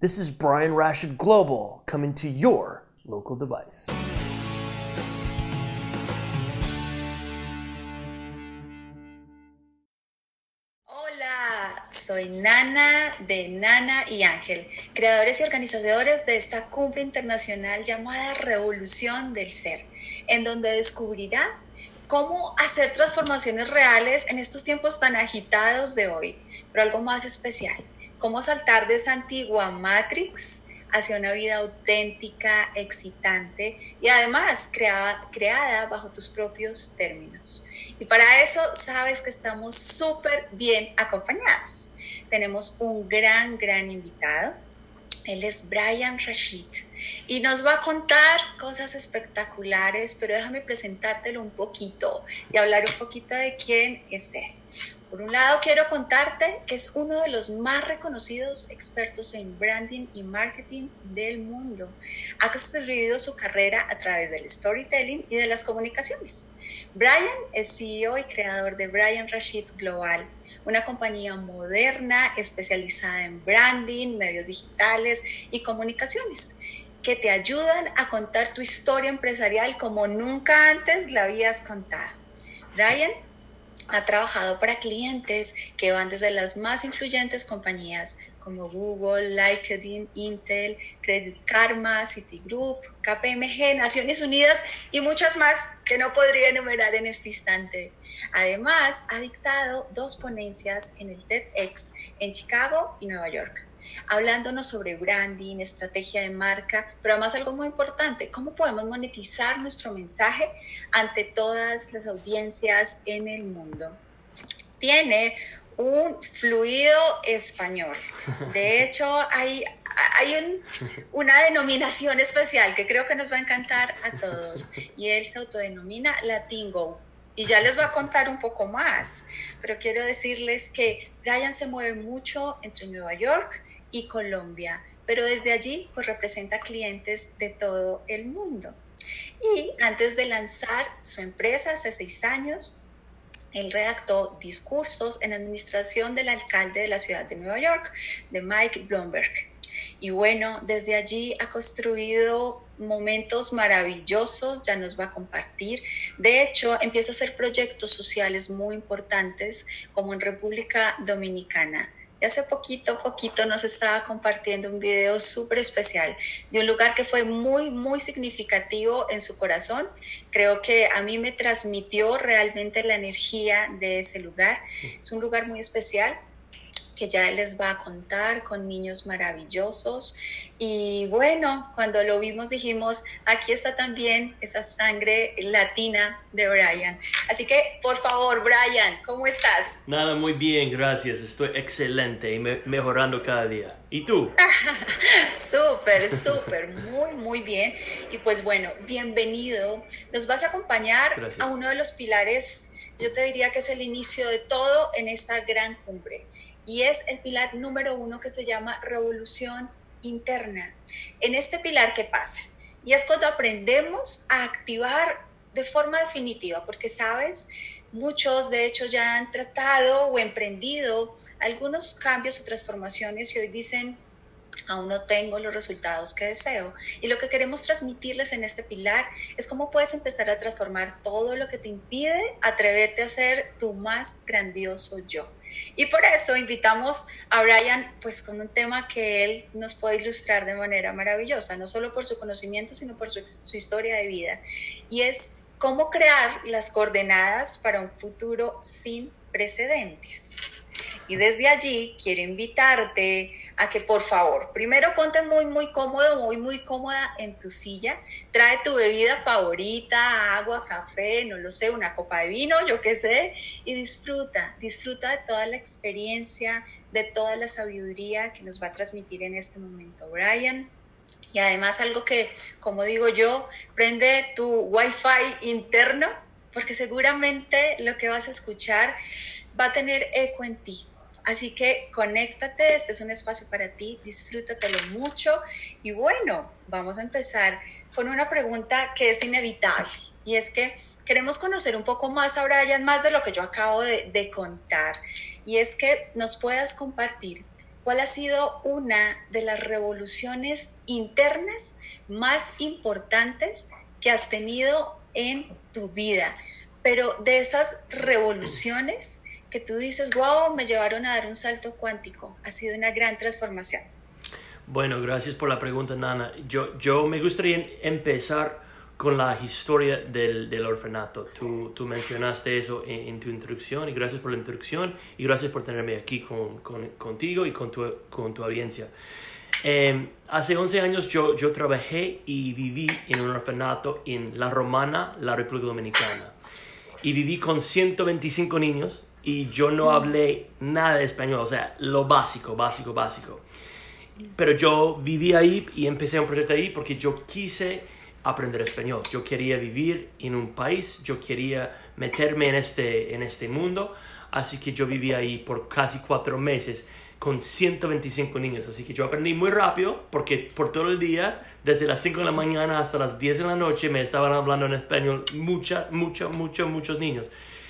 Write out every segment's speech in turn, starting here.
This is Brian Rashid Global coming to your local device. Hola, soy Nana de Nana y Ángel, creadores y organizadores de esta cumbre internacional llamada Revolución del Ser, en donde descubrirás cómo hacer transformaciones reales en estos tiempos tan agitados de hoy, pero algo más especial, cómo saltar de esa antigua Matrix hacia una vida auténtica, excitante y además creada bajo tus propios términos. Y para eso sabes que estamos súper bien acompañados. Tenemos un gran invitado. Él es Brian Rashid y nos va a contar cosas espectaculares, pero déjame presentártelo un poquito y hablar un poquito de quién es él. Por un lado, quiero contarte que es uno de los más reconocidos expertos en branding y marketing del mundo. Ha construido su carrera a través del storytelling y de las comunicaciones. Brian es CEO y creador de Brian Rashid Global, una compañía moderna especializada en branding, medios digitales y comunicaciones, que te ayudan a contar tu historia empresarial como nunca antes la habías contado. Brian ha trabajado para clientes que van desde las más influyentes compañías como Google, LinkedIn, Intel, Credit Karma, Citigroup, KPMG, Naciones Unidas y muchas más que no podría enumerar en este instante. Además, ha dictado 2 ponencias en el TEDx en Chicago y Nueva York, hablándonos sobre branding, estrategia de marca, pero además algo muy importante, cómo podemos monetizar nuestro mensaje ante todas las audiencias en el mundo. Tiene un fluido español. De hecho, hay una denominación especial que creo que nos va a encantar a todos y él se autodenomina Latingo. Y ya les voy a contar un poco más, pero quiero decirles que Brian se mueve mucho entre Nueva York y Colombia, pero desde allí pues representa clientes de todo el mundo. Y antes de lanzar su empresa hace 6 años, él redactó discursos en administración del alcalde de la ciudad de Nueva York, de Mike Bloomberg. Y bueno, desde allí ha construido momentos maravillosos, ya nos va a compartir. De hecho, empieza a hacer proyectos sociales muy importantes, como en República Dominicana. Y hace poquito nos estaba compartiendo un video súper especial de un lugar que fue muy significativo en su corazón. Creo que a mí me transmitió realmente la energía de ese lugar. Es un lugar muy especial que ya les va a contar, con niños maravillosos. Y bueno, cuando lo vimos dijimos, aquí está también esa sangre latina de Brian. Así que, por favor, Brian, ¿cómo estás? Nada, muy bien, gracias. Estoy excelente y mejorando cada día. ¿Y tú? Súper, muy bien. Y pues bueno, bienvenido. Nos vas a acompañar Gracias. A uno de los pilares, yo te diría que es el inicio de todo en esta gran cumbre. Y es el pilar número 1 que se llama revolución interna. En este pilar, ¿qué pasa? Y es cuando aprendemos a activar de forma definitiva, porque sabes, muchos de hecho ya han tratado o emprendido algunos cambios o transformaciones y hoy dicen, aún no tengo los resultados que deseo. Y lo que queremos transmitirles en este pilar es cómo puedes empezar a transformar todo lo que te impide atreverte a ser tu más grandioso yo. Y por eso invitamos a Brian pues con un tema que él nos puede ilustrar de manera maravillosa, no solo por su conocimiento, sino por su historia de vida. Y es cómo crear las coordenadas para un futuro sin precedentes. Y desde allí quiero invitarte a que por favor, primero ponte muy cómodo, muy cómoda en tu silla, trae tu bebida favorita, agua, café, no lo sé, una copa de vino, yo qué sé, y disfruta de toda la experiencia, de toda la sabiduría que nos va a transmitir en este momento Brian. Y además algo que, como digo yo, prende tu Wi-Fi interno, porque seguramente lo que vas a escuchar va a tener eco en ti. Así que conéctate, este es un espacio para ti, disfrútatelo mucho. Y bueno, vamos a empezar con una pregunta que es inevitable. Y es que queremos conocer un poco más a Brian, más de lo que yo acabo de contar. Y es que nos puedas compartir ¿cuál ha sido una de las revoluciones internas más importantes que has tenido en tu vida? Pero de esas revoluciones que tú dices, wow, me llevaron a dar un salto cuántico, ha sido una gran transformación. Bueno, gracias por la pregunta, Nana. Yo me gustaría empezar con la historia del orfanato. Tú mencionaste eso en tu introducción, y gracias por la introducción y gracias por tenerme aquí contigo y con tu audiencia. Hace 11 años yo trabajé y viví en un orfanato en La Romana, la República Dominicana. Y viví con 125 niños y yo no hablé nada de español, o sea, lo básico. Pero yo viví ahí y empecé un proyecto ahí porque yo quise aprender español. Yo quería vivir en un país, yo quería meterme en este mundo. Así que yo viví ahí por casi 4 meses con 125 niños. Así que yo aprendí muy rápido porque por todo el día, desde las 5 de la mañana hasta las 10 de la noche, me estaban hablando en español muchos niños.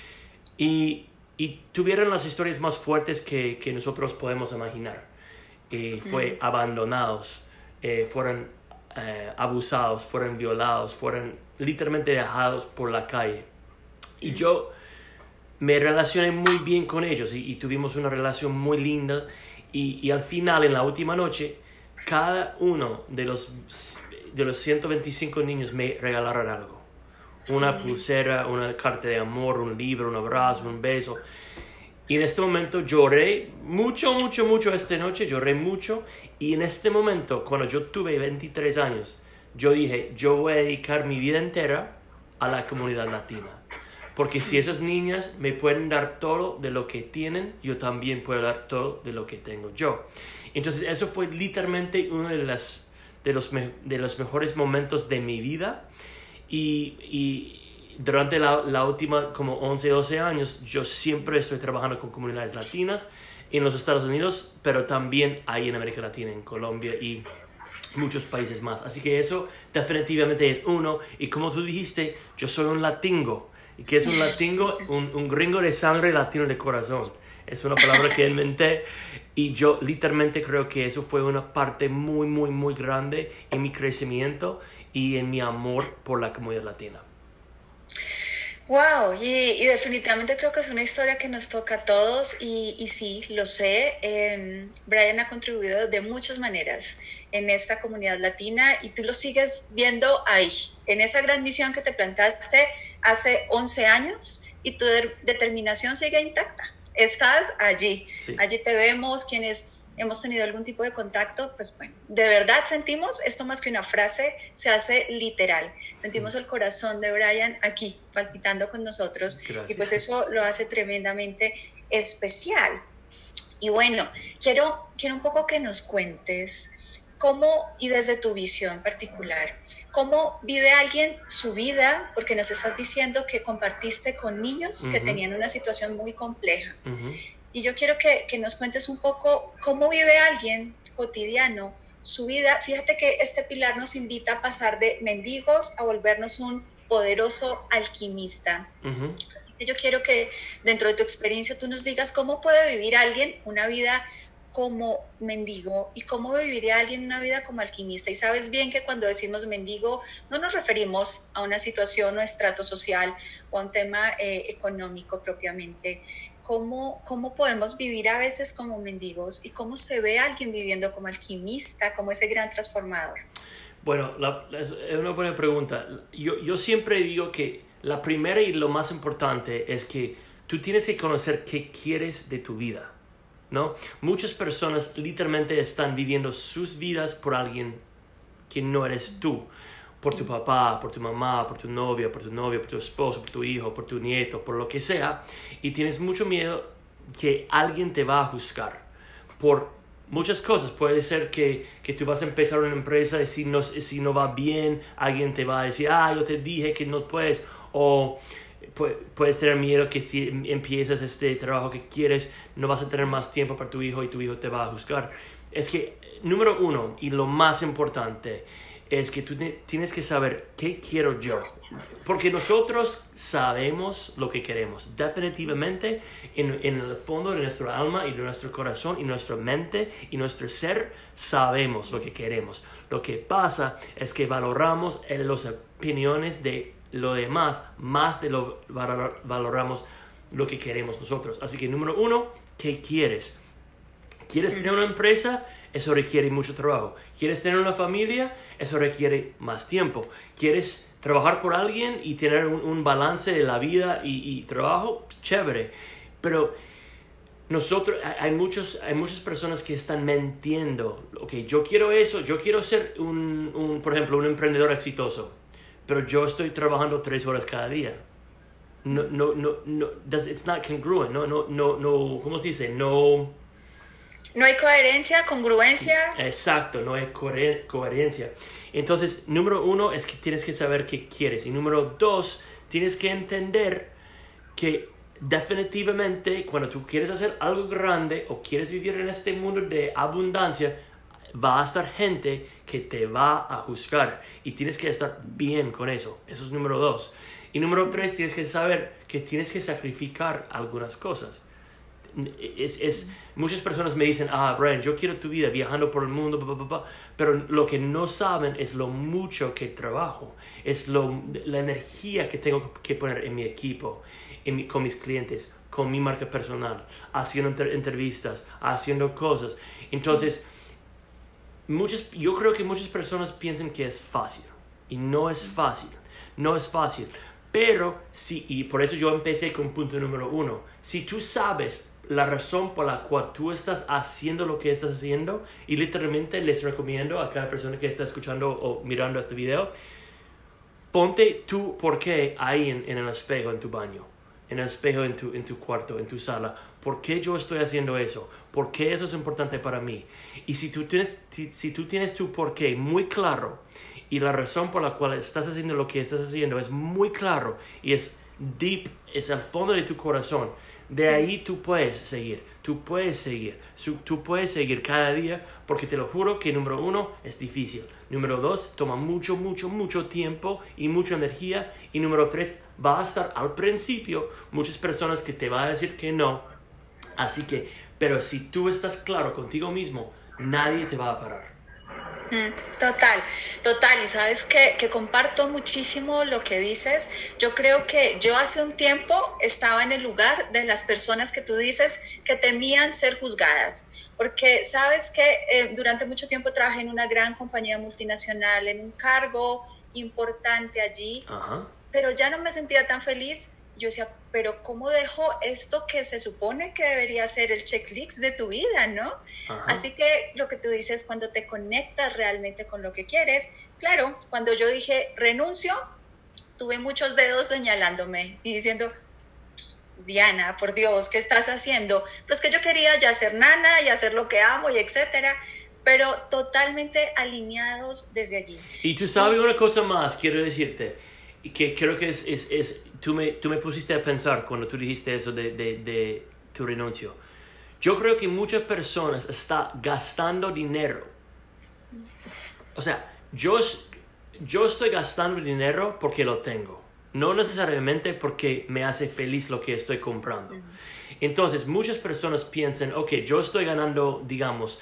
Y tuvieron las historias más fuertes que nosotros podemos imaginar. Fue abandonados, fueron abusados, fueron violados, fueron literalmente dejados por la calle. Y yo me relacioné muy bien con ellos y tuvimos una relación muy linda. Y al final, en la última noche, cada uno de los 125 niños me regalaron algo. Una pulsera, una carta de amor, un libro, un abrazo, un beso. Y en este momento lloré mucho esta noche, lloré mucho. Y en este momento, cuando yo tuve 23 años, yo dije, yo voy a dedicar mi vida entera a la comunidad latina. Porque si esas niñas me pueden dar todo de lo que tienen, yo también puedo dar todo de lo que tengo yo. Entonces eso fue literalmente uno de los mejores momentos de mi vida. Y durante la última como 11, 12 años, yo siempre estoy trabajando con comunidades latinas en los Estados Unidos, pero también ahí en América Latina, en Colombia y muchos países más. Así que eso definitivamente es uno. Y como tú dijiste, yo soy un latingo. ¿Y qué es un latingo? Un gringo de sangre, latino de corazón. Es una palabra que inventé y yo literalmente creo que eso fue una parte muy grande en mi crecimiento y en mi amor por la comunidad latina. Wow, y definitivamente creo que es una historia que nos toca a todos y sí, lo sé. Brian ha contribuido de muchas maneras en esta comunidad latina y tú lo sigues viendo ahí, en esa gran misión que te plantaste hace 11 años y tu determinación sigue intacta. Estás allí, Sí. allí te vemos, quienes hemos tenido algún tipo de contacto, pues bueno, de verdad sentimos esto más que una frase, se hace literal. Sentimos el corazón de Brian aquí, palpitando con nosotros. Gracias. Y pues eso lo hace tremendamente especial. Y bueno, quiero un poco que nos cuentes cómo, y desde tu visión particular, cómo vive alguien su vida, porque nos estás diciendo que compartiste con niños que tenían una situación muy compleja. Y yo quiero que nos cuentes un poco cómo vive alguien cotidiano su vida. Fíjate que este pilar nos invita a pasar de mendigos a volvernos un poderoso alquimista. Así que yo quiero que dentro de tu experiencia tú nos digas cómo puede vivir alguien una vida como mendigo y cómo viviría alguien una vida como alquimista. Y sabes bien que cuando decimos mendigo no nos referimos a una situación o estrato social o a un tema económico propiamente. ¿Cómo podemos vivir a veces como mendigos y cómo se ve a alguien viviendo como alquimista, como ese gran transformador? Bueno, es una buena pregunta. Yo siempre digo que la primera y lo más importante es que tú tienes que conocer qué quieres de tu vida, ¿no? Muchas personas literalmente están viviendo sus vidas por alguien que no eres tú. Por tu papá, por tu mamá, por tu novia, por tu esposo, por tu hijo, por tu nieto, por lo que sea. Y tienes mucho miedo que alguien te va a juzgar por muchas cosas. Puede ser que tú vas a empezar una empresa y si no va bien, alguien te va a decir, yo te dije que no puedes. O puedes tener miedo que si empiezas este trabajo que quieres, no vas a tener más tiempo para tu hijo y tu hijo te va a juzgar. Es que, número uno, y lo más importante, es que tú tienes que saber qué quiero yo. Porque nosotros sabemos lo que queremos. Definitivamente, en el fondo de nuestra alma y de nuestro corazón y nuestra mente y nuestro ser, sabemos lo que queremos. Lo que pasa es que valoramos las opiniones de lo demás más de lo valoramos lo que queremos nosotros. Así que número 1, ¿qué quieres? ¿Quieres tener una empresa? Eso requiere mucho trabajo. ¿Quieres tener una familia? Eso requiere más tiempo. ¿Quieres trabajar por alguien y tener un balance de la vida y trabajo? Chévere. Pero nosotros, hay muchas personas que están mintiendo. Ok, yo quiero eso, yo quiero ser por ejemplo, un emprendedor exitoso. Pero yo estoy trabajando 3 horas cada día. It's not congruent. No, ¿cómo se dice? No hay coherencia, congruencia. Exacto, no hay coherencia. Entonces, número 1 es que tienes que saber qué quieres. Y número 2, tienes que entender que definitivamente cuando tú quieres hacer algo grande o quieres vivir en este mundo de abundancia, va a estar gente que te va a juzgar. Y tienes que estar bien con eso. Eso es número 2. Y número 3, tienes que saber que tienes que sacrificar algunas cosas. Muchas personas me dicen, Brian, yo quiero tu vida viajando por el mundo, pero lo que no saben es lo mucho que trabajo, es la energía que tengo que poner en mi equipo, con mis clientes, con mi marca personal, haciendo entrevistas, haciendo cosas. Entonces, yo creo que muchas personas piensan que es fácil, y no es fácil, pero sí, y por eso yo empecé con punto número 1, si tú sabes la razón por la cual tú estás haciendo lo que estás haciendo, y literalmente les recomiendo a cada persona que está escuchando o mirando este video, ponte tu por qué ahí en el espejo en tu baño, en el espejo en tu cuarto, en tu sala. ¿Por qué yo estoy haciendo eso? ¿Por qué eso es importante para mí? Y si tú tienes tu por qué muy claro y la razón por la cual estás haciendo lo que estás haciendo es muy claro y es deep, es al fondo de tu corazón, de ahí tú puedes seguir cada día, porque te lo juro que número 1 es difícil, número 2 toma mucho tiempo y mucha energía, y número 3 va a estar al principio muchas personas que te van a decir que no, así que, pero si tú estás claro contigo mismo, nadie te va a parar. Total, y sabes que comparto muchísimo lo que dices. Yo creo que yo hace un tiempo estaba en el lugar de las personas que tú dices que temían ser juzgadas, porque sabes que durante mucho tiempo trabajé en una gran compañía multinacional, en un cargo importante allí, pero ya no me sentía tan feliz. Yo decía, pero ¿cómo dejo esto que se supone que debería ser el checklist de tu vida, no? Así que lo que tú dices, cuando te conectas realmente con lo que quieres, claro, cuando yo dije renuncio, tuve muchos dedos señalándome y diciendo, Diana, por Dios, ¿qué estás haciendo? Pero es que yo quería ya ser nana y hacer lo que amo y etcétera, pero totalmente alineados desde allí. Y tú sabes una cosa más, quiero decirte, que creo que tú me pusiste a pensar cuando tú dijiste eso de tu renuncio. Yo creo que muchas personas están gastando dinero. O sea, yo estoy gastando dinero porque lo tengo. No necesariamente porque me hace feliz lo que estoy comprando. Entonces, muchas personas piensan, ok, yo estoy ganando, digamos,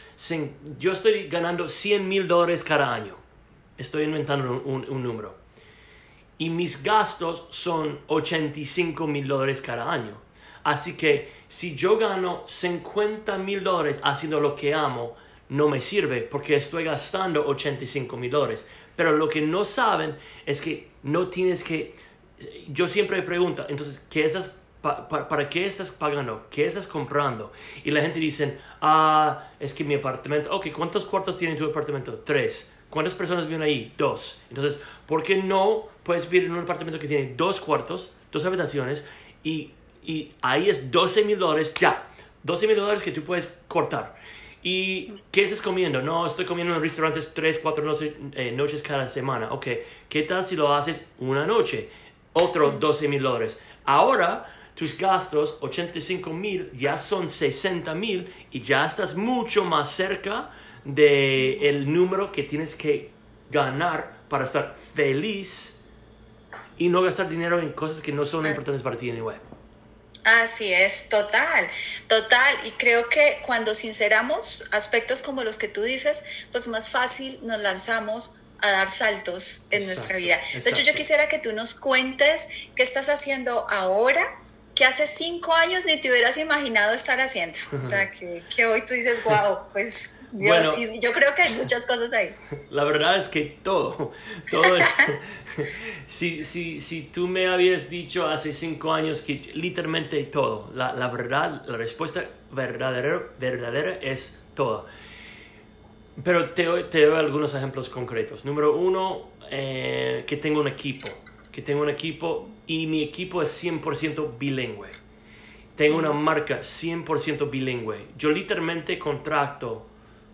$100,000 cada año. Estoy inventando un número. Y mis gastos son $85,000 cada año. Así que si yo gano $50,000 haciendo lo que amo, no me sirve porque estoy gastando $85,000. Pero lo que no saben es que no tienes que... Yo siempre me pregunto, entonces, ¿para qué estás pagando? ¿Qué estás comprando? Y la gente dice, es que mi apartamento... Ok, ¿cuántos cuartos tiene tu apartamento? 3. ¿Cuántas personas viven ahí? 2. Entonces, ¿por qué no puedes vivir en un apartamento que tiene 2 cuartos, 2 habitaciones, y ahí es $12,000 ya? $12,000 que tú puedes cortar. ¿Y qué estás comiendo? No, estoy comiendo en restaurantes 3-4 noches cada semana. Ok, ¿qué tal si lo haces una noche? Otro $12,000. Ahora, tus gastos, $85,000, ya son $60,000 y ya estás mucho más cerca del número que tienes que ganar para estar feliz y no gastar dinero en cosas que no son importantes para ti anyway. Así es, total, total. Y creo que cuando sinceramos aspectos como los que tú dices, pues más fácil nos lanzamos a dar saltos en nuestra vida. De hecho, yo quisiera que tú nos cuentes qué estás haciendo ahora que hace 5 años ni te hubieras imaginado estar haciendo. O sea, que hoy tú dices, wow, pues Dios, bueno, y yo creo que hay muchas cosas ahí. La verdad es que todo es, si tú me habías dicho hace 5 años que literalmente todo, la verdad, la respuesta verdadera es todo. Pero te doy algunos ejemplos concretos. Número 1, que tengo un equipo y mi equipo es 100% bilingüe. Tengo una marca 100% bilingüe. Yo literalmente contrato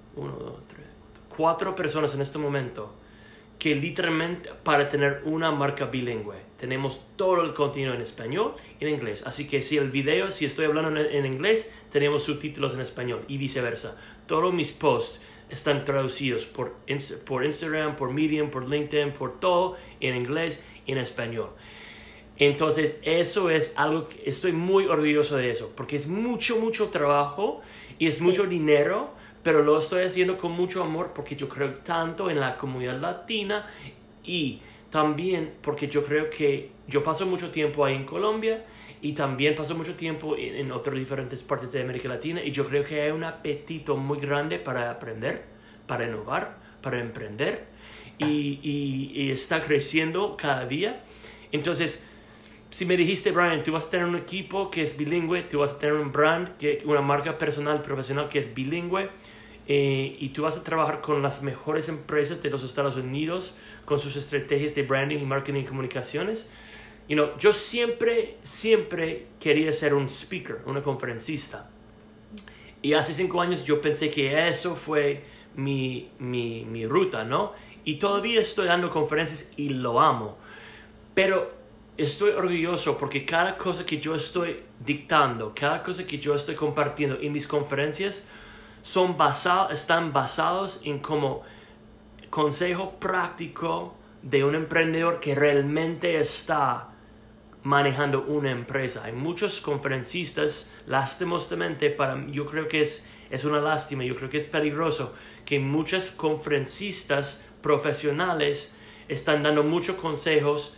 4 personas en este momento que literalmente para tener una marca bilingüe. Tenemos todo el contenido en español y en inglés. Así que si estoy hablando en inglés, tenemos subtítulos en español y viceversa. Todos mis posts están traducidos por Instagram, por Medium, por LinkedIn, por todo en inglés y en español. Entonces eso es algo que estoy muy orgulloso de eso, porque es mucho trabajo y es mucho dinero, pero lo estoy haciendo con mucho amor porque yo creo tanto en la comunidad latina y también porque yo creo que yo paso mucho tiempo ahí en Colombia y también paso mucho tiempo en otras diferentes partes de América Latina y yo creo que hay un apetito muy grande para aprender, para innovar, para emprender y está creciendo cada día. Entonces, si me dijiste, Brian, tú vas a tener un equipo que es bilingüe, tú vas a tener un brand, una marca personal, profesional que es bilingüe, y tú vas a trabajar con las mejores empresas de los Estados Unidos, con sus estrategias de branding, marketing y comunicaciones. Yo siempre quería ser un speaker, una conferencista. Y hace 5 años yo pensé que eso fue mi ruta, ¿no? Y todavía estoy dando conferencias y lo amo. Pero estoy orgulloso porque cada cosa que yo estoy dictando, cada cosa que yo estoy compartiendo en mis conferencias están basados en como consejo práctico de un emprendedor que realmente está manejando una empresa. Hay muchos conferencistas, lastimosamente, yo creo que es una lástima, yo creo que es peligroso que muchos conferencistas profesionales están dando muchos consejos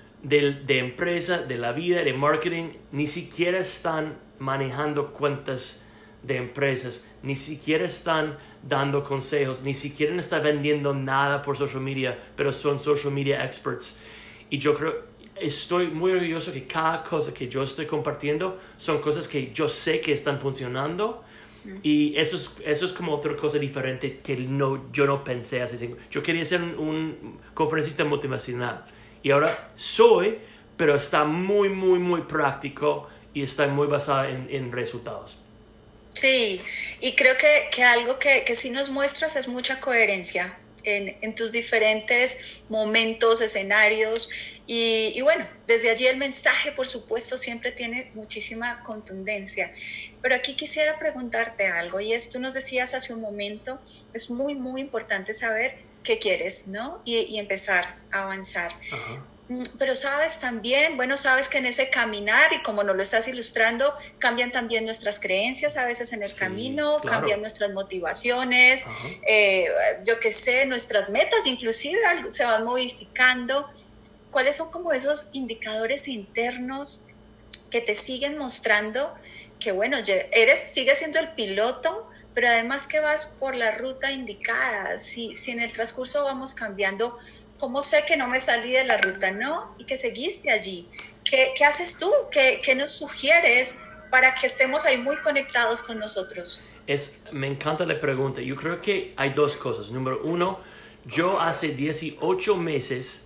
de empresa, de la vida, de marketing, ni siquiera están manejando cuentas de empresas, ni siquiera están dando consejos, ni siquiera están vendiendo nada por social media, pero son social media experts. Y yo estoy muy orgulloso que cada cosa que yo estoy compartiendo son cosas que yo sé que están funcionando. Y eso es como otra cosa diferente que yo no pensé hace 5 años. Yo quería ser un conferencista motivacional. Y ahora pero está muy práctico y está muy basado en resultados. Sí, y creo que algo que sí nos muestras es mucha coherencia en tus diferentes momentos, escenarios. Y bueno, desde allí el mensaje, por supuesto, siempre tiene muchísima contundencia. Pero aquí quisiera preguntarte algo, y tú nos decías hace un momento, es muy importante saber qué quieres, ¿no? Y empezar a avanzar. Ajá. Pero sabes también, sabes que en ese caminar, y como nos lo estás ilustrando, cambian también nuestras creencias a veces en el camino, claro. Cambian nuestras motivaciones, yo qué sé, nuestras metas inclusive se van modificando. ¿Cuáles son como esos indicadores internos que te siguen mostrando que, sigues siendo el piloto, pero además que vas por la ruta indicada? Si en el transcurso vamos cambiando, ¿cómo sé que no me salí de la ruta, no? Y que seguiste allí. ¿Qué haces tú? ¿Qué nos sugieres para que estemos ahí muy conectados con nosotros? Me encanta la pregunta. Yo creo que hay 2 cosas. Número 1, yo hace 18 meses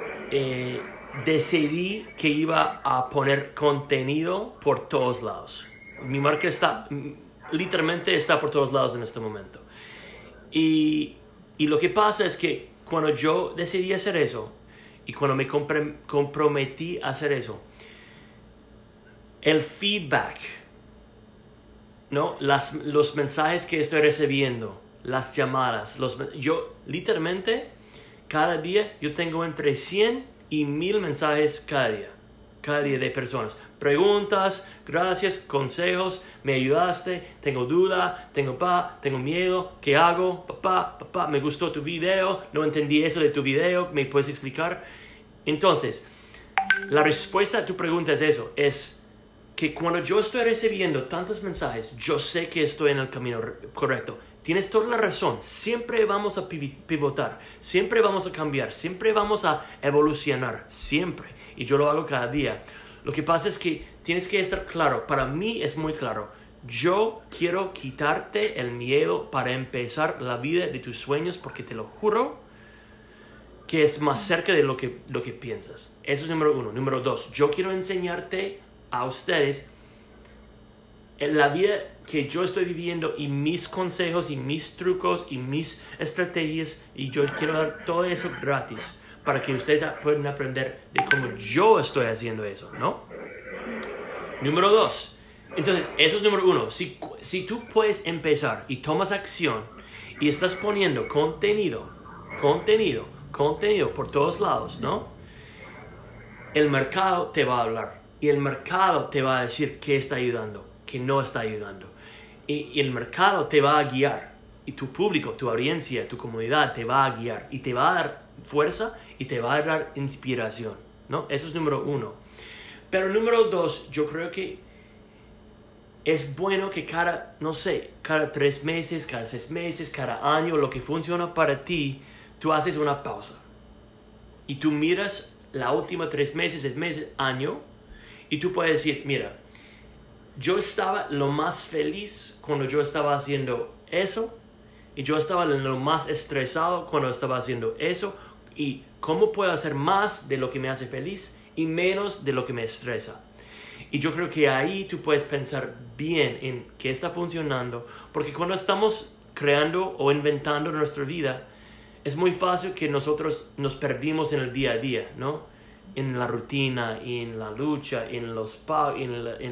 decidí que iba a poner contenido por todos lados. Mi marca literalmente está por todos lados en este momento. Y lo que pasa es que cuando yo decidí hacer eso y cuando me comprometí a hacer eso, el feedback, ¿no? Los mensajes que estoy recibiendo, las llamadas, yo literalmente cada día yo tengo entre 100 y 1000 mensajes cada día de personas. Preguntas, gracias, consejos, me ayudaste, tengo duda, tengo miedo, ¿qué hago? Papá, me gustó tu video, no entendí eso de tu video, ¿me puedes explicar? Entonces, la respuesta a tu pregunta es eso, es que cuando yo estoy recibiendo tantos mensajes, yo sé que estoy en el camino correcto. Tienes toda la razón, siempre vamos a pivotar, siempre vamos a cambiar, siempre vamos a evolucionar, siempre. Y yo lo hago cada día. Lo que pasa es que tienes que estar claro, para mí es muy claro, yo quiero quitarte el miedo para empezar la vida de tus sueños porque te lo juro que es más cerca de lo que piensas. Eso es número 1. Número 2, yo quiero enseñarte a ustedes en la vida que yo estoy viviendo y mis consejos y mis trucos y mis estrategias, y yo quiero dar todo eso gratis para que ustedes puedan aprender de cómo yo estoy haciendo eso, ¿no? Número 2. Entonces, eso es número 1. Si tú puedes empezar y tomas acción y estás poniendo contenido por todos lados, ¿no? El mercado te va a hablar y el mercado te va a decir qué está ayudando, qué no está ayudando. Y el mercado te va a guiar. Y tu público, tu audiencia, tu comunidad te va a guiar y te va a dar fuerza y te va a dar inspiración, ¿no? Eso es número 1. Pero número 2, yo creo que es bueno que cada 3 meses, cada 6 meses, cada año, lo que funciona para ti, tú haces una pausa. Y tú miras la última 3 meses, 6 meses, año, y tú puedes decir, mira, yo estaba lo más feliz cuando yo estaba haciendo eso, y yo estaba lo más estresado cuando estaba haciendo eso, y cómo puedo hacer más de lo que me hace feliz y menos de lo que me estresa. Y yo creo que ahí tú puedes pensar bien en qué está funcionando, porque cuando estamos creando o inventando nuestra vida, es muy fácil que nosotros nos perdimos en el día a día, ¿no? En la rutina, en la lucha, en los pagos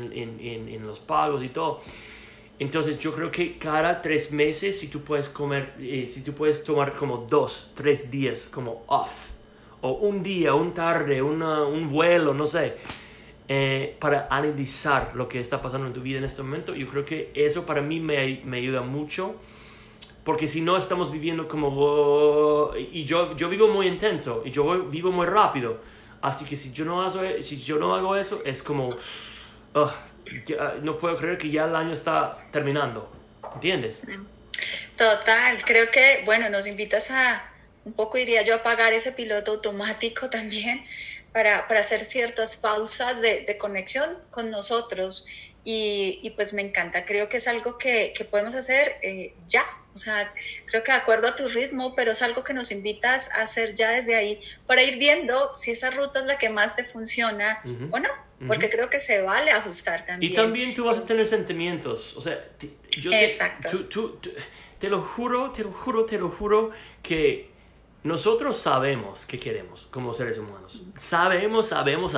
y todo. Entonces yo creo que cada 3 meses, si tú puedes tomar como 2, 3 días como off, o un día, un tarde, un vuelo, no sé, para analizar lo que está pasando en tu vida en este momento, yo creo que eso para mí me ayuda mucho, porque si no estamos viviendo como y yo vivo muy intenso y yo vivo muy rápido, así que si yo no hago eso es como no puedo creer que ya el año está terminando, ¿entiendes? Total, creo que, bueno, nos invitas a, un poco diría yo, a apagar ese piloto automático también para hacer ciertas pausas de conexión con nosotros y pues me encanta, creo que es algo que podemos hacer ya, o sea, creo que de acuerdo a tu ritmo, pero es algo que nos invitas a hacer ya desde ahí para ir viendo si esa ruta es la que más te funciona o no. Porque creo que se vale ajustar también. Y también tú vas a tener sentimientos. O sea, exacto. Te lo juro que nosotros sabemos qué queremos como seres humanos. Sabemos.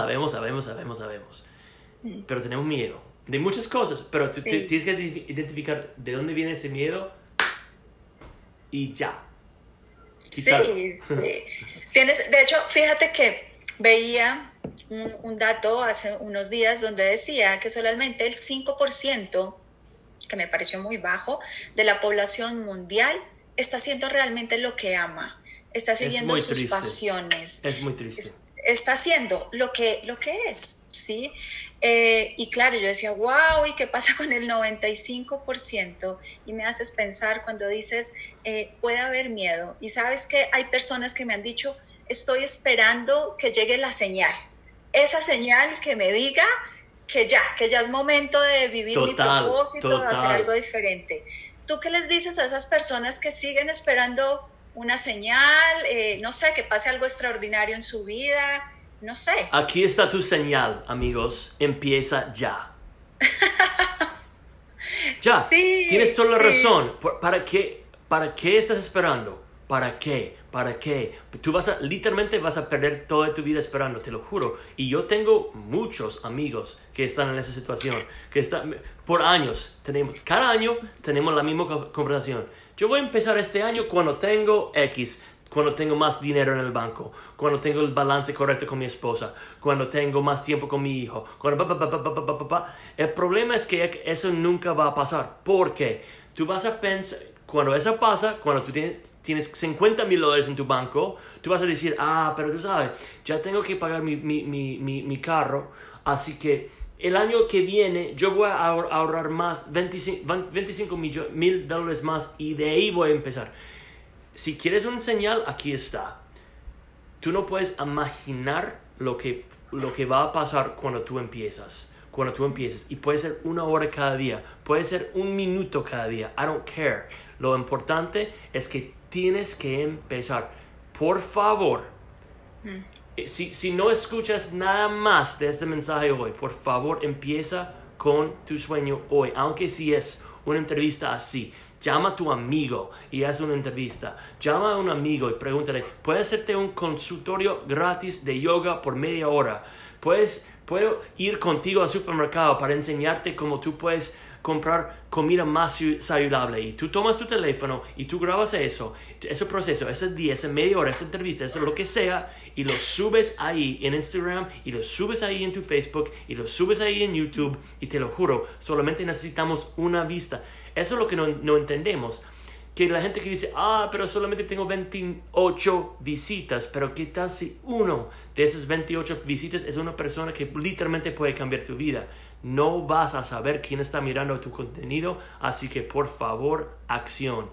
Pero tenemos miedo de muchas cosas. Pero tú tienes que identificar de dónde viene ese miedo y ya. Sí. De hecho, fíjate que veía un dato hace unos días donde decía que solamente el 5%, que me pareció muy bajo, de la población mundial está haciendo realmente lo que ama, está siguiendo sus pasiones. Es muy triste. Está haciendo lo que es, ¿sí? Y claro, yo decía, wow, ¿y qué pasa con el 95%? Y me haces pensar cuando dices, puede haber miedo. Y sabes que hay personas que me han dicho, estoy esperando que llegue la señal. Esa señal que me diga que ya es momento de vivir mi propósito, de hacer algo diferente. ¿Tú qué les dices a esas personas que siguen esperando una señal, no sé, que pase algo extraordinario en su vida? No sé. Aquí está tu señal, amigos. Empieza ya. Ya. Sí, tienes toda la razón. ¿Para qué estás esperando? ¿Para qué? Tú literalmente vas a perder toda tu vida esperando, te lo juro. Y yo tengo muchos amigos que están en esa situación, que están por años. Cada año tenemos la misma conversación. Yo voy a empezar este año cuando tengo X. cuando tengo más dinero en el banco, cuando tengo el balance correcto con mi esposa, cuando tengo más tiempo con mi hijo, El problema es que eso nunca va a pasar. ¿Por qué? Tú vas a pensar, cuando eso pasa, cuando tú tienes $50,000 en tu banco, tú vas a decir, pero tú sabes, ya tengo que pagar mi carro, así que el año que viene yo voy a ahorrar más, $25,000 más, y de ahí voy a empezar. Si quieres una señal, aquí está. Tú no puedes imaginar lo que va a pasar cuando tú empiezas. Y puede ser 1 hora cada día. Puede ser 1 minuto cada día. I don't care. Lo importante es que tienes que empezar. Por favor. Si no escuchas nada más de este mensaje hoy, por favor empieza con tu sueño hoy. Aunque si es una entrevista así. Llama a tu amigo y haz una entrevista. Llama a un amigo y pregúntale, ¿puedo hacerte un consultorio gratis de yoga por media hora? ¿Puedo ir contigo al supermercado para enseñarte cómo tú puedes comprar comida más saludable? Y tú tomas tu teléfono y tú grabas ese proceso, ese día, esa media hora, esa entrevista, eso lo que sea, y lo subes ahí en Instagram, y lo subes ahí en tu Facebook, y lo subes ahí en YouTube, y te lo juro, solamente necesitamos una vista. Eso es lo que no entendemos. Que la gente que dice, pero solamente tengo 28 visitas. Pero ¿qué tal si uno de esas 28 visitas es una persona que literalmente puede cambiar tu vida? No vas a saber quién está mirando tu contenido. Así que por favor, acción.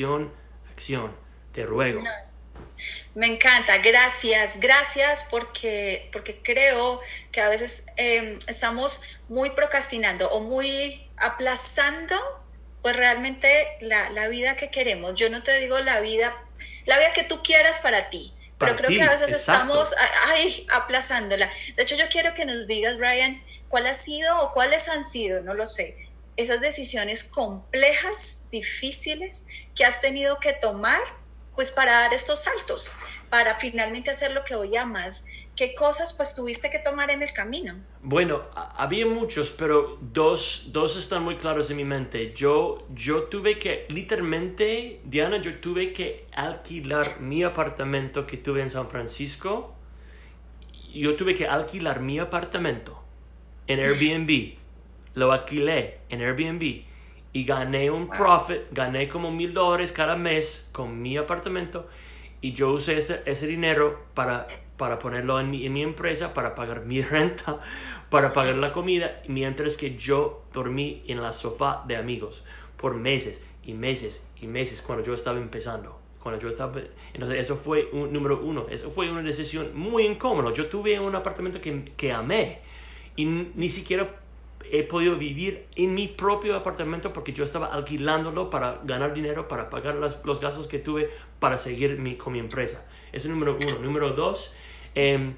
Te ruego. No. Me encanta, gracias porque creo que a veces estamos muy procrastinando o muy aplazando pues realmente la vida que queremos. Yo no te digo la vida que tú quieras para ti, pero creo que a veces estamos aplazándola. De hecho, yo quiero que nos digas, Brian, cuál ha sido o cuáles han sido, no lo sé, esas decisiones complejas, difíciles que has tenido que tomar pues para dar estos saltos, para finalmente hacer lo que hoy amas. ¿Qué cosas pues tuviste que tomar en el camino? Bueno, había muchos, pero dos están muy claros en mi mente. Yo tuve que, literalmente, Diana, yo tuve que alquilar mi apartamento que tuve en San Francisco. Yo tuve que alquilar mi apartamento en Airbnb. Lo alquilé en Airbnb y gané un profit, gané como $1,000 cada mes con mi apartamento, y yo usé ese dinero para ponerlo en mi empresa, para pagar mi renta, para pagar la comida, mientras que yo dormí en la sofá de amigos por meses y meses y meses cuando yo estaba empezando. Entonces eso fue número 1. Eso fue una decisión muy incómoda. Yo tuve un apartamento que amé y ni siquiera he podido vivir en mi propio apartamento porque yo estaba alquilándolo para ganar dinero, para pagar los gastos que tuve para seguir con mi empresa. Eso es número 1. Número 2, en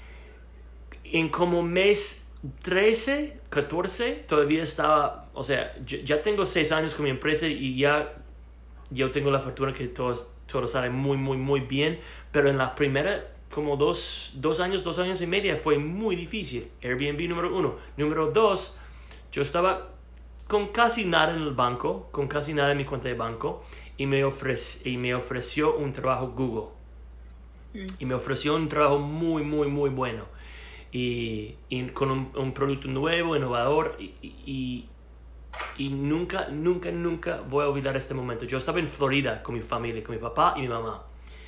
como mes 13, 14, todavía estaba, o sea, ya tengo 6 años con mi empresa y ya yo tengo la fortuna que todo sale muy, muy, muy bien, pero en la primera como 2 años y medio fue muy difícil. Airbnb número 1. Número 2, yo estaba con casi nada en el banco, con casi nada en mi cuenta de banco, y me ofreció un trabajo Google. Y me ofreció un trabajo muy, muy, muy bueno. Y con un producto nuevo, innovador, y nunca voy a olvidar este momento. Yo estaba en Florida con mi familia, con mi papá y mi mamá.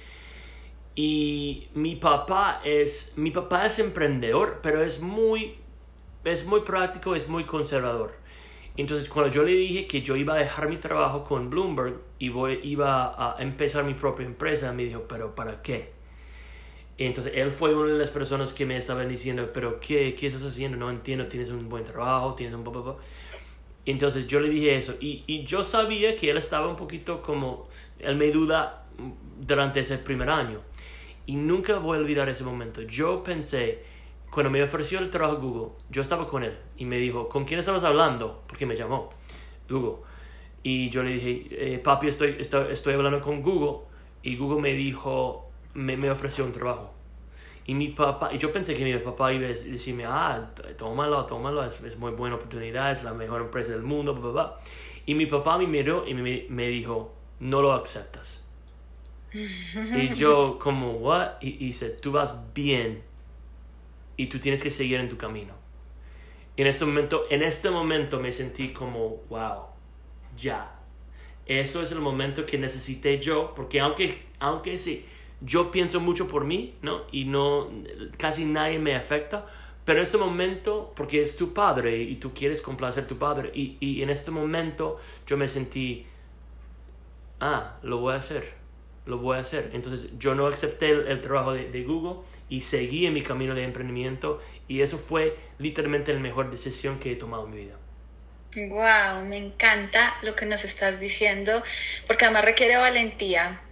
Y mi papá es emprendedor, pero es muy práctico, es muy conservador. Entonces, cuando yo le dije que yo iba a dejar mi trabajo con Bloomberg y iba a empezar mi propia empresa, me dijo, ¿pero para qué? Entonces, él fue una de las personas que me estaban diciendo, ¿pero qué estás haciendo? No entiendo, tienes un buen trabajo, tienes un... Entonces, yo le dije eso. Y yo sabía que él estaba un poquito como... Él me duda durante ese primer año. Y nunca voy a olvidar ese momento. Yo pensé, cuando me ofreció el trabajo Google, yo estaba con él y me dijo, ¿con quién estabas hablando? Porque me llamó Google. Y yo le dije, papi, estoy hablando con Google. Y Google me dijo, me ofreció un trabajo. Y mi papá, y yo pensé que mi papá iba a decirme, tómalo, es muy buena oportunidad, es la mejor empresa del mundo, Y mi papá me miró y me dijo, no lo aceptas. Y yo como, what? Y dice, tú vas bien y tú tienes que seguir en tu camino. Y en este momento me sentí como, wow, ya. Eso es el momento que necesité yo, porque aunque sí, yo pienso mucho por mí, ¿no? Y no, casi nadie me afecta, pero en este momento, porque es tu padre y tú quieres complacer a tu padre, y en este momento yo me sentí, lo voy a hacer. Entonces yo no acepté el trabajo de Google y seguí en mi camino de emprendimiento, y eso fue literalmente la mejor decisión que he tomado en mi vida. Wow, me encanta lo que nos estás diciendo, porque además requiere valentía,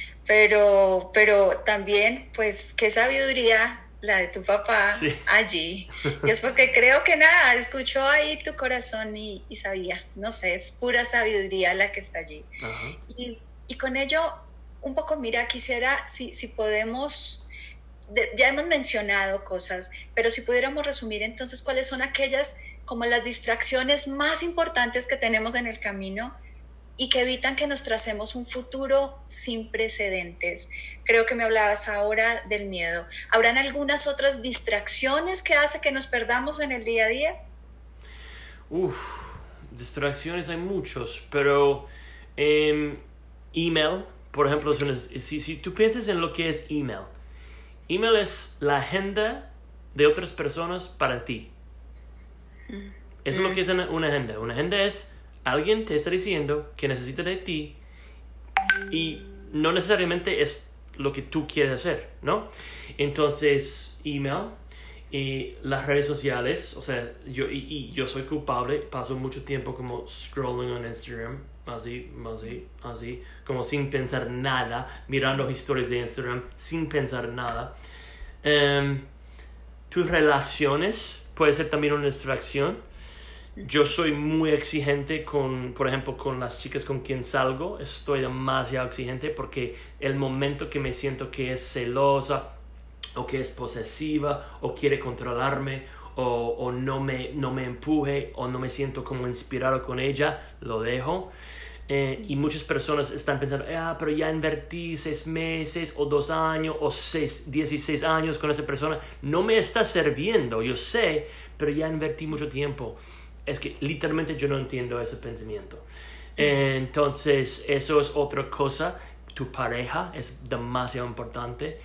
pero también, pues, qué sabiduría la de tu papá Sí. allí. Y es porque creo que nada, escuchó ahí tu corazón y sabía, no sé, es pura sabiduría la que está allí. Ajá. Y con ello, un poco, mira, quisiera, si podemos, ya hemos mencionado cosas, pero si pudiéramos resumir entonces cuáles son aquellas como las distracciones más importantes que tenemos en el camino y que evitan que nos tracemos un futuro sin precedentes. Creo que me hablabas ahora del miedo. ¿Habrán algunas otras distracciones que hace que nos perdamos en el día a día? Distracciones hay muchos, pero email, por ejemplo, si tú piensas en lo que es email es la agenda de otras personas para ti. Eso es lo que es una agenda. Una agenda es alguien te está diciendo que necesita de ti y no necesariamente es lo que tú quieres hacer, ¿no? Entonces, email y las redes sociales, o sea, yo soy culpable, paso mucho tiempo como scrolling en Instagram, así, como sin pensar nada, mirando historias de Instagram sin pensar nada. Tus relaciones puede ser también una distracción. Yo soy muy exigente por ejemplo, con las chicas con quien salgo. Estoy demasiado exigente porque el momento que me siento que es celosa o que es posesiva o quiere controlarme o no me empuje o no me siento como inspirado con ella, lo dejo. Y muchas personas están pensando, pero ya invertí 6 meses o 2 años o 16 años con esa persona. No me está sirviendo, yo sé, pero ya invertí mucho tiempo. Es que literalmente yo no entiendo ese pensamiento. Entonces, eso es otra cosa. Tu pareja es demasiado importante.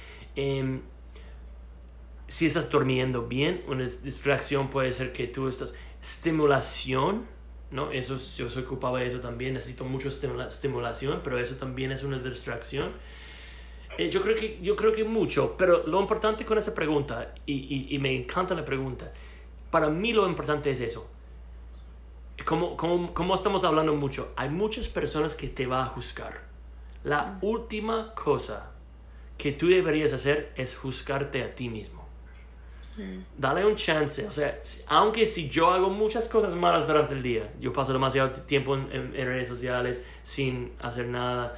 Si estás durmiendo bien, una distracción puede ser que tú estás... Estimulación, ¿no? Yo soy culpable de eso también. Necesito mucha estimulación, pero eso también es una distracción. Yo creo que mucho, pero lo importante con esa pregunta, y me encanta la pregunta, para mí lo importante es eso. Como estamos hablando mucho, hay muchas personas que te van a juzgar. La última cosa que tú deberías hacer es juzgarte a ti mismo. Dale un chance. O sea, aunque si yo hago muchas cosas malas durante el día, yo paso demasiado tiempo en redes sociales sin hacer nada,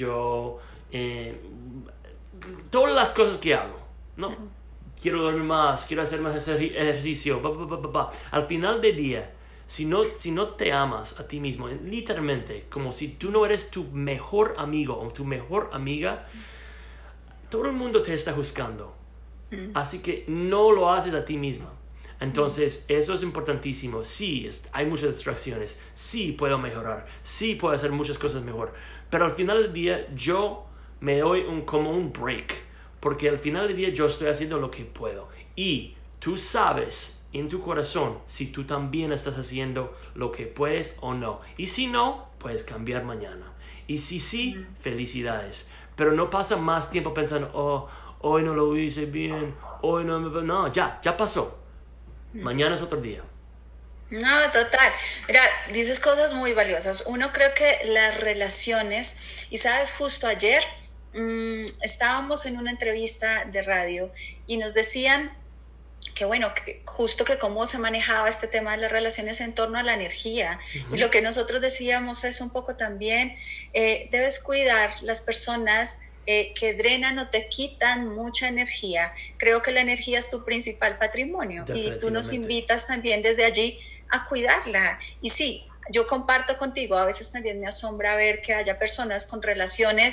todas las cosas que hago, ¿no? Quiero dormir más, quiero hacer más ejercicio, al final del día, si no te amas a ti mismo, literalmente, como si tú no eres tu mejor amigo o tu mejor amiga, todo el mundo te está juzgando. Así que no lo haces a ti misma. Entonces, eso es importantísimo. Sí, hay muchas distracciones. Sí, puedo mejorar. Sí, puedo hacer muchas cosas mejor. Pero al final del día, yo me doy como un break. Porque al final del día, yo estoy haciendo lo que puedo. Y tú sabes en tu corazón si tú también estás haciendo lo que puedes o no. Y si no, puedes cambiar mañana. Y si sí, felicidades. Pero no pasa más tiempo pensando, hoy no lo hice bien, no, ya pasó. Mañana es otro día. No, total. Mira, dices cosas muy valiosas. Uno, creo que las relaciones, y sabes, justo ayer estábamos en una entrevista de radio y nos decían que bueno, que justo que cómo se manejaba este tema de las relaciones en torno a la energía. Y lo que nosotros decíamos es un poco también, debes cuidar las personas que drenan o te quitan mucha energía. Creo que la energía es tu principal patrimonio y tú nos invitas también desde allí a cuidarla. Y sí, yo comparto contigo, a veces también me asombra ver que haya personas con relaciones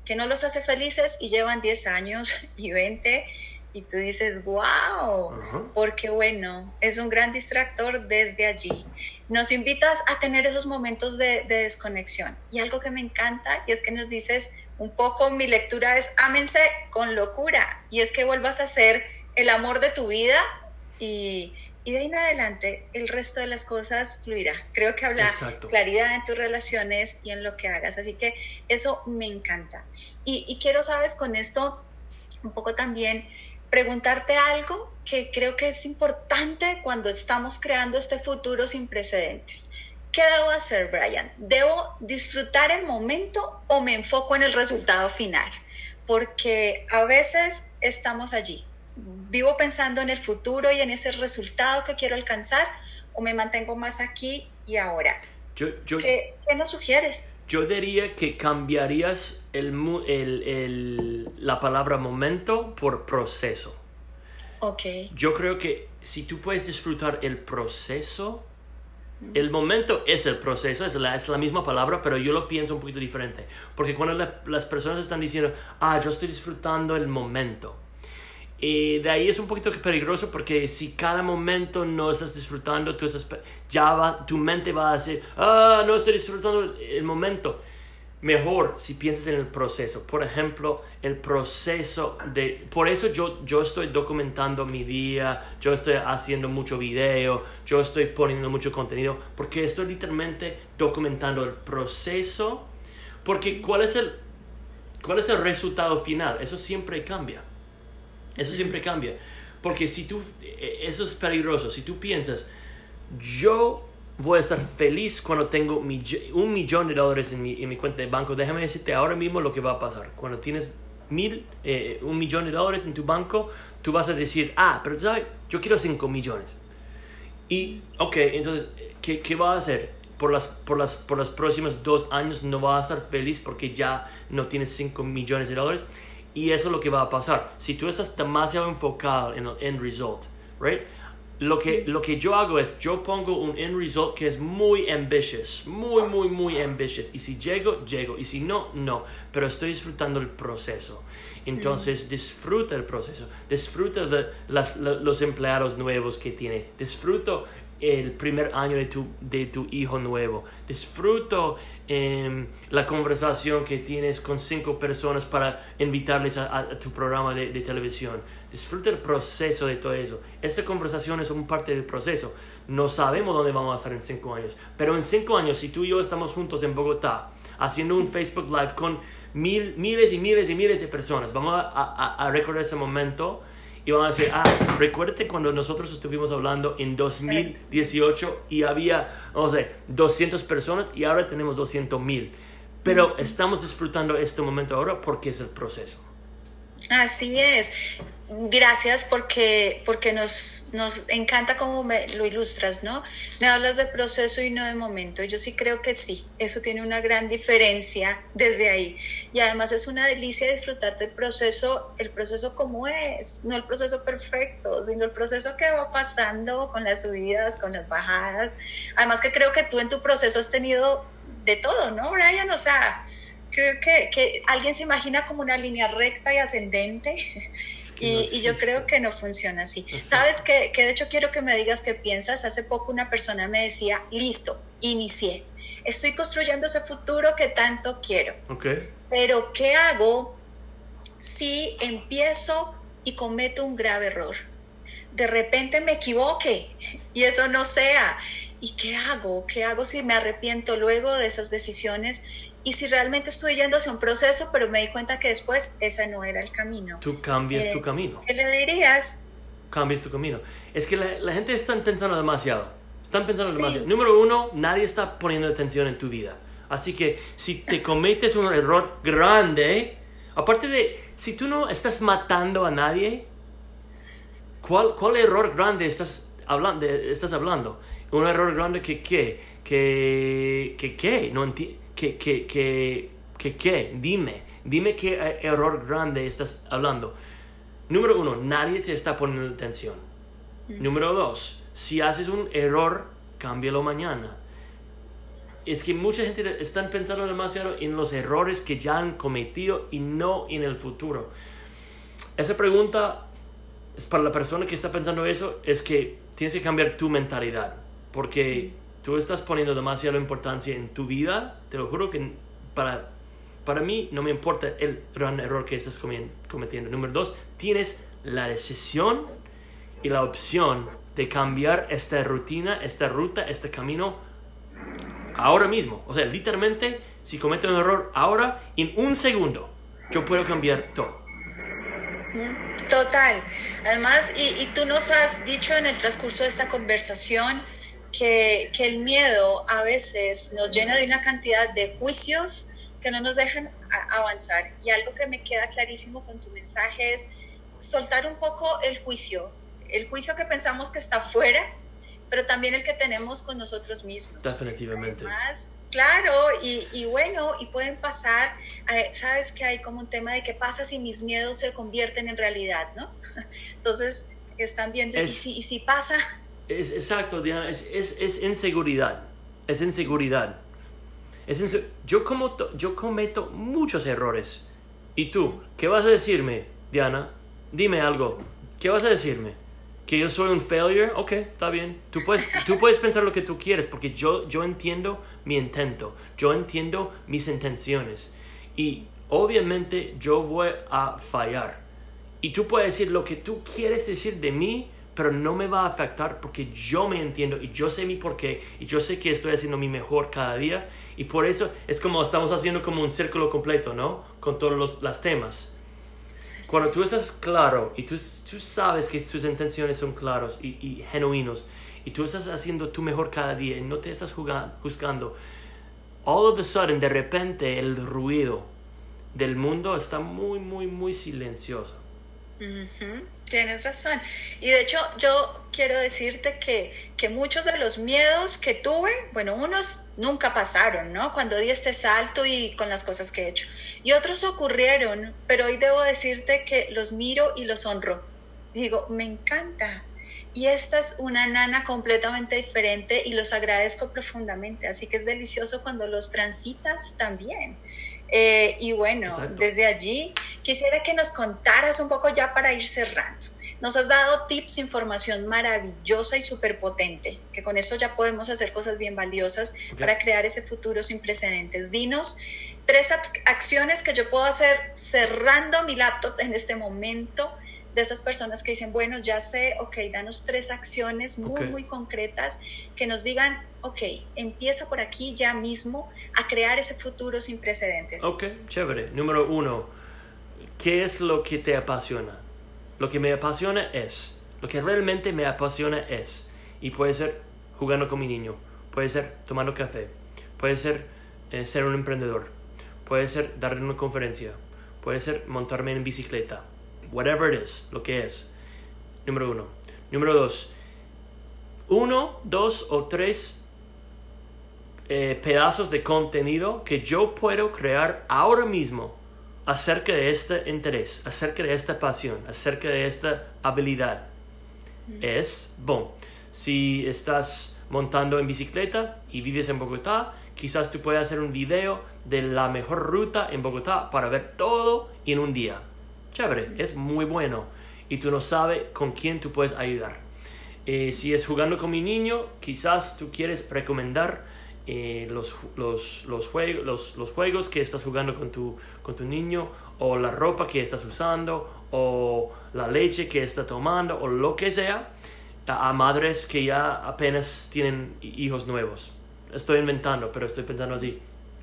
que no los hace felices y llevan 10 años y 20 y tú dices, wow, porque bueno, es un gran distractor desde allí. Nos invitas a tener esos momentos de desconexión. Y algo que me encanta y es que nos dices un poco, mi lectura es, ámense con locura. Y es que vuelvas a ser el amor de tu vida y de ahí en adelante el resto de las cosas fluirá. Creo que habla claridad en tus relaciones y en lo que hagas. Así que eso me encanta. Y quiero, sabes, con esto un poco también preguntarte algo que creo que es importante cuando estamos creando este futuro sin precedentes. ¿Qué debo hacer, Brian? ¿Debo disfrutar el momento o me enfoco en el resultado final? Porque a veces estamos allí. ¿Vivo pensando en el futuro y en ese resultado que quiero alcanzar o me mantengo más aquí y ahora? ¿Qué nos sugieres? Yo diría que cambiarías la palabra momento por proceso. Ok. Yo creo que si tú puedes disfrutar el proceso, el momento es el proceso, es la misma palabra, pero yo lo pienso un poquito diferente. Porque cuando las personas están diciendo, yo estoy disfrutando el momento. Y de ahí es un poquito peligroso porque si cada momento no estás disfrutando, tu mente va a decir, no estoy disfrutando el momento. Mejor si piensas en el proceso. Por ejemplo, el proceso por eso yo estoy documentando mi día, yo estoy haciendo mucho video, yo estoy poniendo mucho contenido, porque estoy literalmente documentando el proceso, porque ¿cuál es el resultado final? Eso siempre cambia. Eso siempre cambia. Porque eso es peligroso. Si tú piensas, yo voy a estar feliz cuando tengo $1 millón en mi cuenta de banco. Déjame decirte ahora mismo lo que va a pasar. Cuando tienes $1 millón en tu banco, tú vas a decir, pero ¿sabes? Yo quiero 5 millones. Y, entonces, ¿qué va a hacer? Por los próximos 2 años no vas a estar feliz porque ya no tienes $5 millones. Y eso es lo que va a pasar. Si tú estás demasiado enfocado en el end result, right? Lo que yo hago es, yo pongo un end result que es muy ambitious, muy ambitious. Y si llego. Y si no, no. Pero estoy disfrutando el proceso. Entonces, disfruta el proceso. Disfruta de los empleados nuevos que tiene. Disfruto el primer año de tu hijo nuevo. Disfruto la conversación que tienes con 5 personas para invitarles a tu programa de televisión. Disfruta el proceso de todo eso. Esta conversación es un parte del proceso. No sabemos dónde vamos a estar en 5 años, pero en 5 años, si tú y yo estamos juntos en Bogotá haciendo un Facebook Live con miles y miles de personas, vamos a recordar ese momento. Y van a decir, recuérdate cuando nosotros estuvimos hablando en 2018 y había, 200 personas y ahora tenemos 200,000. Pero estamos disfrutando este momento ahora porque es el proceso. Así es. Gracias porque nos encanta cómo lo ilustras, ¿no? Me hablas de proceso y no de momento. Yo sí creo que sí, eso tiene una gran diferencia desde ahí. Y además es una delicia disfrutar del proceso, el proceso como es, no el proceso perfecto, sino el proceso que va pasando con las subidas, con las bajadas. Además que creo que tú en tu proceso has tenido de todo, ¿no, Brian? O sea, creo que alguien se imagina como una línea recta y ascendente. Y yo creo que no funciona así. Exacto. ¿Sabes qué? Que de hecho quiero que me digas qué piensas. Hace poco una persona me decía, listo, inicié. Estoy construyendo ese futuro que tanto quiero. Okay. Pero ¿qué hago si empiezo y cometo un grave error? De repente me equivoque y eso no sea. ¿Y qué hago? ¿Qué hago si me arrepiento luego de esas decisiones? Y si realmente estoy yendo hacia un proceso, pero me di cuenta que después ese no era el camino. Tú cambias tu camino. ¿Qué le dirías? Cambias tu camino. Es que la gente está pensando demasiado. Están pensando demasiado. Número 1, nadie está poniendo atención en tu vida. Así que si te cometes un error grande, aparte de, si tú no estás matando a nadie, ¿cuál error grande estás hablando? Un error grande que no entiendo. ¿Qué? Dime qué error grande estás hablando. Número 1, nadie te está poniendo atención. Número 2, si haces un error, cámbialo mañana. es que mucha gente está pensando demasiado en los errores que ya han cometido y no en el futuro. Esa pregunta es para la persona que está pensando eso, es que tienes que cambiar tu mentalidad, porque tú estás poniendo demasiada importancia en tu vida. Te lo juro que para mí no me importa el gran error que estás cometiendo. Número 2, tienes la decisión y la opción de cambiar esta rutina, esta ruta, este camino ahora mismo. O sea, literalmente, si cometo un error ahora, en un segundo, yo puedo cambiar todo. Total. Además, y tú nos has dicho en el transcurso de esta conversación que el miedo a veces nos llena de una cantidad de juicios que no nos dejan avanzar. Y algo que me queda clarísimo con tu mensaje es soltar un poco el juicio que pensamos que está afuera, pero también el que tenemos con nosotros mismos. Definitivamente. Además, claro, y bueno, y pueden pasar, sabes que hay como un tema de qué pasa si mis miedos se convierten en realidad, ¿no? Entonces, están viendo, y si pasa... Exacto, Diana, es inseguridad, es inseguridad. Yo cometo muchos errores. ¿Y tú? ¿Qué vas a decirme, Diana? Dime algo. ¿Qué vas a decirme? ¿Que yo soy un failure? Ok, está bien. Tú puedes pensar lo que tú quieres, porque yo entiendo mi intento. Yo entiendo mis intenciones. Y obviamente yo voy a fallar. Y tú puedes decir lo que tú quieres decir de mí, pero no me va a afectar porque yo me entiendo y yo sé mi porqué y yo sé que estoy haciendo mi mejor cada día. Y por eso es como estamos haciendo como un círculo completo, ¿no? Con todos los temas. Cuando tú estás claro y tú sabes que tus intenciones son claros y genuinos y tú estás haciendo tu mejor cada día y no te estás juzgando, all of a sudden, de repente, el ruido del mundo está muy, muy, muy silencioso. Tienes razón. Y de hecho, yo quiero decirte que muchos de los miedos que tuve, bueno, unos nunca pasaron, ¿no? Cuando di este salto y con las cosas que he hecho. Y otros ocurrieron, pero hoy debo decirte que los miro y los honro. Digo, me encanta. Y esta es una Nana completamente diferente y los agradezco profundamente. Así que es delicioso cuando los transitas también. Y bueno, exacto. Desde allí quisiera que nos contaras un poco ya para ir cerrando. Nos has dado tips, información maravillosa y súper potente, que con esto ya podemos hacer cosas bien valiosas para crear ese futuro sin precedentes. Dinos 3 acciones que yo puedo hacer cerrando mi laptop en este momento, de esas personas que dicen, bueno, ya sé, ok, danos 3 acciones muy concretas que nos digan, ok, empieza por aquí ya mismo a crear ese futuro sin precedentes. Ok, chévere. Número 1, ¿qué es lo que te apasiona? Lo que me apasiona es, lo que realmente me apasiona es, y puede ser jugando con mi niño, puede ser tomando café, puede ser ser un emprendedor, puede ser dar una conferencia, puede ser montarme en bicicleta, whatever it is, lo que es. Número 1. Número 2, 1, 2 o 3 pedazos de contenido que yo puedo crear ahora mismo acerca de este interés, acerca de esta pasión, acerca de esta habilidad. Es, si estás montando en bicicleta y vives en Bogotá, quizás tú puedas hacer un video de la mejor ruta en Bogotá para ver todo en un día. Chévere, es muy bueno y tú no sabes con quién tú puedes ayudar. Si es jugando con mi niño, quizás tú quieres recomendar los juegos que estás jugando con tu niño, o la ropa que estás usando, o la leche que está tomando, o lo que sea, a madres que ya apenas tienen hijos nuevos. Estoy inventando, pero estoy pensando así.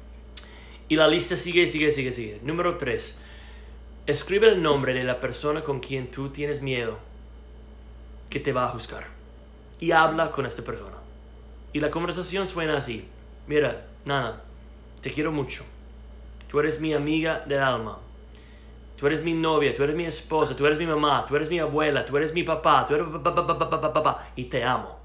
Y la lista sigue. Número 3. Escribe el nombre de la persona con quien tú tienes miedo que te va a juzgar. Y habla con esta persona. Y la conversación suena así. Mira, Nana, te quiero mucho. Tú eres mi amiga del alma. Tú eres mi novia, tú eres mi esposa, tú eres mi mamá, tú eres mi abuela, tú eres mi papá, tú eres papá, y te amo.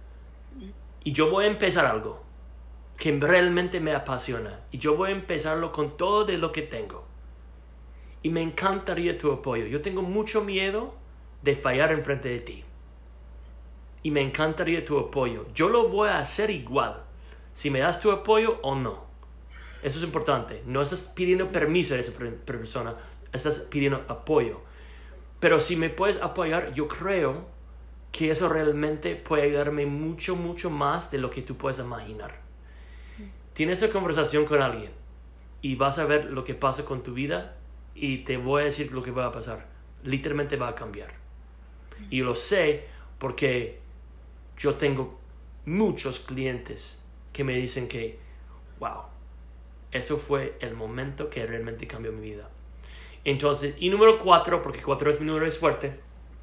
Y yo voy a empezar algo que realmente me apasiona. Y yo voy a empezarlo con todo de lo que tengo. Y me encantaría tu apoyo. Yo tengo mucho miedo de fallar enfrente de ti. Y me encantaría tu apoyo. Yo lo voy a hacer igual. si me das tu apoyo o no. Eso es importante. No estás pidiendo permiso a esa persona, estás pidiendo apoyo. Pero si me puedes apoyar, yo creo que eso realmente puede ayudarme mucho, mucho más de lo que tú puedes imaginar. Tienes esa conversación con alguien y vas a ver lo que pasa con tu vida y te voy a decir lo que va a pasar. Literalmente va a cambiar. Y lo sé porque yo tengo muchos clientes que me dicen que, wow, eso fue el momento que realmente cambió mi vida. Entonces, y número 4, porque 4 es mi número de suerte,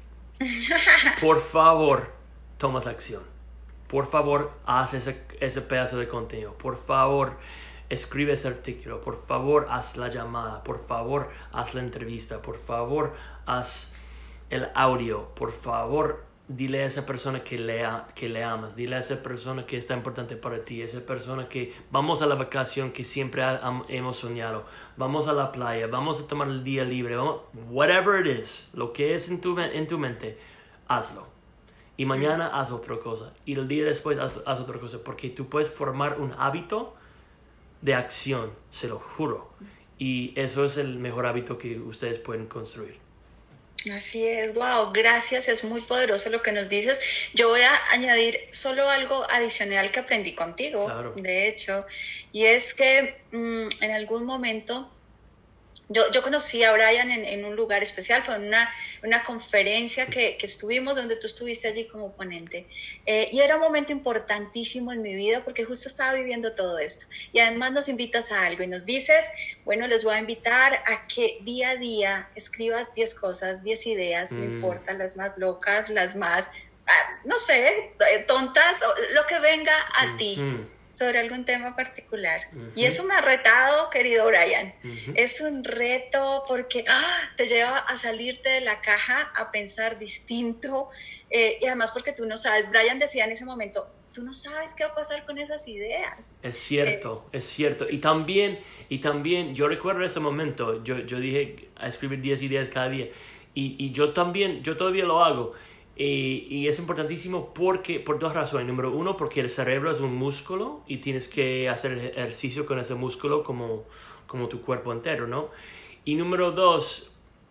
por favor, tomas acción. Por favor, haz ese pedazo de contenido. Por favor, escribe ese artículo. Por favor, haz la llamada. Por favor, haz la entrevista. Por favor, haz el audio. Por favor, dile a esa persona que le amas. Dile a esa persona que está importante para ti. Esa persona que vamos a la vacación que siempre hemos soñado. Vamos a la playa. Vamos a tomar el día libre. Whatever it is. Lo que es en tu mente, hazlo. Y mañana haz otra cosa. Y el día después haz otra cosa. Porque tú puedes formar un hábito de acción. Se lo juro. Y eso es el mejor hábito que ustedes pueden construir. Así es, wow, gracias, es muy poderoso lo que nos dices. Yo voy a añadir solo algo adicional que aprendí contigo, Claro. de hecho, y es que en algún momento yo conocí a Brian en un lugar especial, fue en una conferencia que estuvimos, donde tú estuviste allí como ponente. Y era un momento importantísimo en mi vida porque justo estaba viviendo todo esto. Y además nos invitas a algo y nos dices, bueno, les voy a invitar a que día a día escribas 10 cosas, 10 ideas, no importa, las más locas, las más, no sé, tontas, lo que venga a ti. Sobre algún tema particular. Y eso me ha retado, querido Brian. Es un reto porque te lleva a salirte de la caja, a pensar distinto. Y además porque tú no sabes, Brian decía en ese momento, tú no sabes qué va a pasar con esas ideas. Es cierto, es cierto. Y también, yo recuerdo ese momento, yo dije a escribir 10 ideas cada día. Y yo todavía lo hago. Y es importantísimo por dos razones. Número 1, porque el cerebro es un músculo y tienes que hacer ejercicio con ese músculo como tu cuerpo entero, ¿no? Y número 2,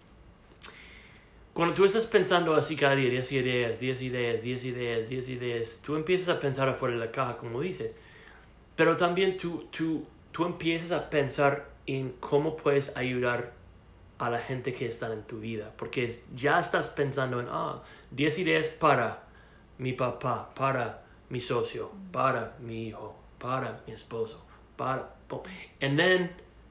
cuando tú estás pensando así cada día, 10 ideas, tú empiezas a pensar afuera de la caja, como dices. Pero también tú empiezas a pensar en cómo puedes ayudar a la gente que está en tu vida. Porque ya estás pensando en 10 ideas para mi papá, para mi socio, para mi hijo, para mi esposo, and then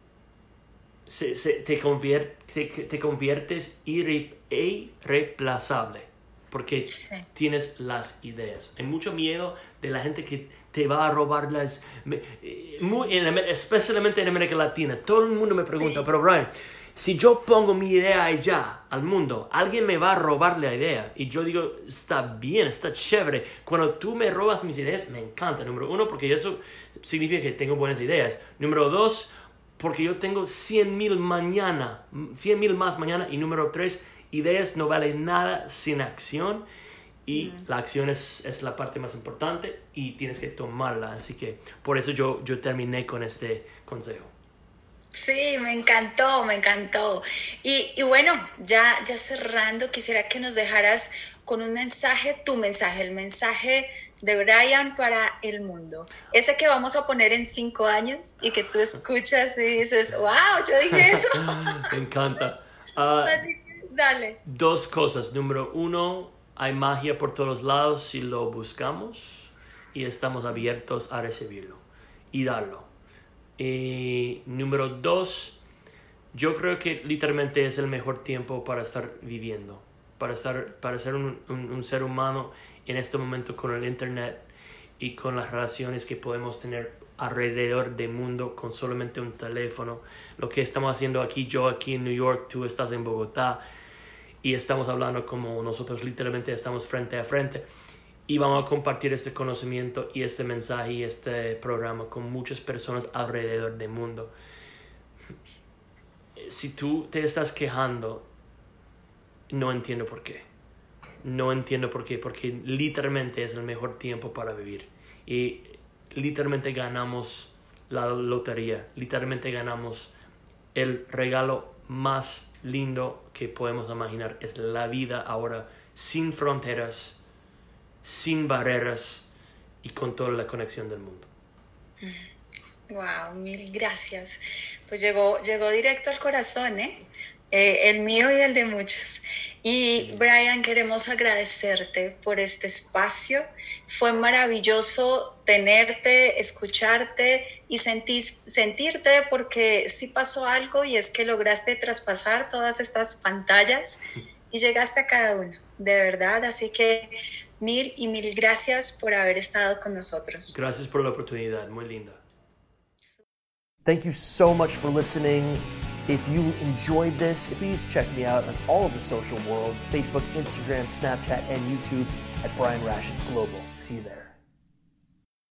te conviertes irreemplazable porque tienes las ideas. Hay mucho miedo de la gente que te va a robar especialmente en América Latina. Todo el mundo me pregunta, pero Brian, si yo pongo mi idea allá al mundo, alguien me va a robar la idea. Y yo digo, está bien, está chévere. Cuando tú me robas mis ideas, me encanta. Número 1, porque eso significa que tengo buenas ideas. Número 2, porque yo tengo 100,000 más mañana. Y número 3, ideas no valen nada sin acción. Y la acción es la parte más importante y tienes que tomarla. Así que por eso yo terminé con este consejo. Sí, me encantó. Y bueno, ya cerrando, quisiera que nos dejaras con un mensaje, tu mensaje, el mensaje de Brian para el mundo. Ese que vamos a poner en 5 años y que tú escuchas y dices, wow, yo dije eso. Me encanta. Así que dale. 2 cosas. Número 1, hay magia por todos lados si lo buscamos y estamos abiertos a recibirlo y darlo. Número 2, yo creo que literalmente es el mejor tiempo para estar viviendo, para ser un ser humano en este momento con el internet y con las relaciones que podemos tener alrededor del mundo con solamente un teléfono. Lo que estamos haciendo aquí, yo aquí en New York, tú estás en Bogotá y estamos hablando como nosotros literalmente estamos frente a frente. Y vamos a compartir este conocimiento y este mensaje y este programa con muchas personas alrededor del mundo. Si tú te estás quejando, no entiendo por qué. Porque literalmente es el mejor tiempo para vivir. Y literalmente ganamos la lotería, literalmente ganamos el regalo más lindo que podemos imaginar. Es la vida ahora sin fronteras, sin barreras y con toda la conexión del mundo. Wow, mil gracias. Pues llegó directo al corazón, ¿eh? El mío y el de muchos. Y Brian, queremos agradecerte por este espacio. Fue maravilloso tenerte, escucharte y sentirte, porque sí pasó algo, y es que lograste traspasar todas estas pantallas y llegaste a cada uno, de verdad. Así que mil y mil gracias por haber estado con nosotros. Gracias por la oportunidad, muy linda. Thank you so much for listening. If you enjoyed this, please check me out on all of the social worlds, Facebook, Instagram, Snapchat, and YouTube at Brian Rashid Global. See you there.